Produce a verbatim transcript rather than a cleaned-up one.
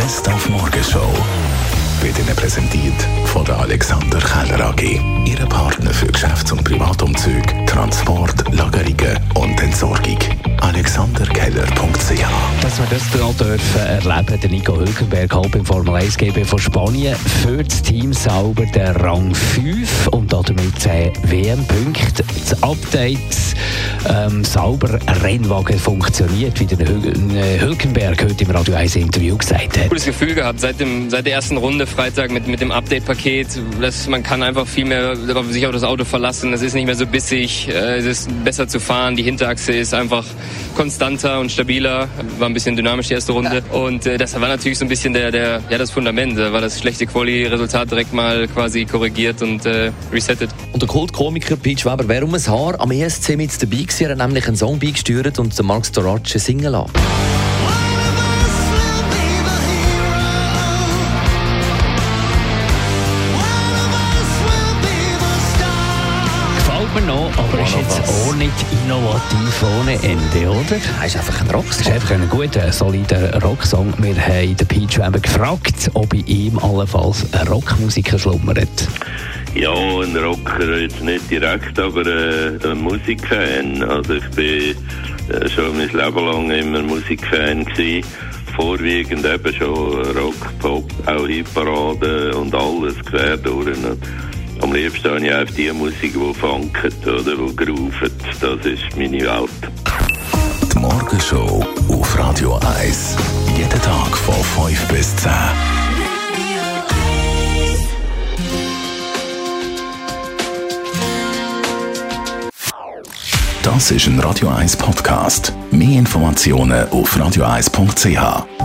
Best auf Morgenshow wird Ihnen präsentiert von der Alexander Keller A G. Ihre Partner für Geschäfts- und Privatumzüge, Transport, Lagerungen und Entsorgung. alexander keller punkt c h. Dass wir das noch dürfen erleben, der Nico Hülkenberg halb im Formel eins G B von Spanien für das Team sauber den Rang fünf und damit zehn W M-Punkte. Das Update ähm, sauber Rennwagen funktioniert, wie der Hülkenberg heute im Radio eins Interview gesagt hat. Gutes Gefühl gehabt seit, dem, seit der ersten Runde Freitag mit, mit dem Update-Paket. Dass man kann einfach viel mehr sich auf das Auto verlassen. Es ist nicht mehr so bissig, es ist besser zu fahren. Die Hinterachse ist einfach konstanter und stabiler. War ein bisschen dynamisch die erste Runde. Und äh, das war natürlich so ein bisschen der, der, ja, das Fundament. Da war das schlechte Quali-Resultat direkt mal quasi korrigiert und äh, resettet. Und der Kultkomiker Pete Weber wäre um ein Haar am E S C mit dabei gewesen. Er hat nämlich einen Song beigesteuert und den Mark Storace singen lassen. Mir noch, aber ist jetzt auch nicht innovativ ohne Ende, oder? Das ist einfach ein Rocksong. Das ist einfach ein guter, solider Rocksong. Wir haben den Pete Weber gefragt, ob in ihm allenfalls ein Rockmusiker schlummert. Ja, ein Rocker jetzt nicht direkt, aber äh, ein Musikfan. Also ich bin äh, schon mein Leben lang immer Musikfan gewesen. Vorwiegend eben schon Rock, Pop, auch Hitparade und alles quer durch. Am liebsten habe ich einfach die Musik, die funkt oder die groovet. Das ist meine Welt. Die Morgenshow auf Radio eins. Jeden Tag von fünf bis zehn. Das ist ein Radio eins Podcast. Mehr Informationen auf radio eins punkt c h.